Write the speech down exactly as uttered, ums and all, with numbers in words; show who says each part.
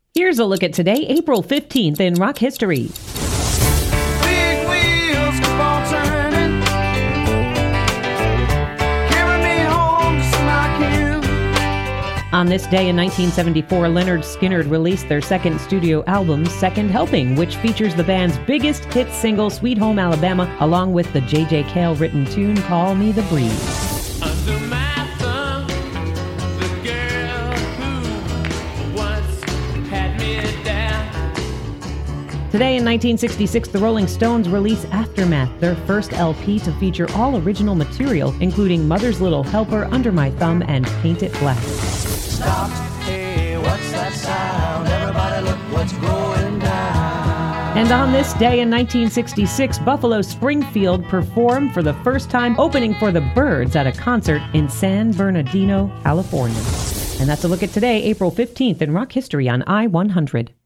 Speaker 1: Here's a look at today, April fifteenth, in rock history.
Speaker 2: Big wheels keep on turning, carry me home to smack you.
Speaker 1: On this day in nineteen seventy-four, Lynyrd Skynyrd released their second studio album, Second Helping, which features the band's biggest hit single, Sweet Home Alabama, along with the J J Cale written tune, Call Me the Breeze.
Speaker 2: Under my thumb, the girl who once had me down.
Speaker 1: Today in nineteen sixty-six, the Rolling Stones release Aftermath, their first L P to feature all original material, including Mother's Little Helper, Under My Thumb, and Paint It Black.
Speaker 2: Stopped, hey, what's that sound? Everybody look what's going down.
Speaker 1: And on this day in nineteen sixty-six, Buffalo Springfield performed for the first time, opening for the Byrds at a concert in San Bernardino, California. And that's a look at today, April fifteenth, in rock history on I one hundred.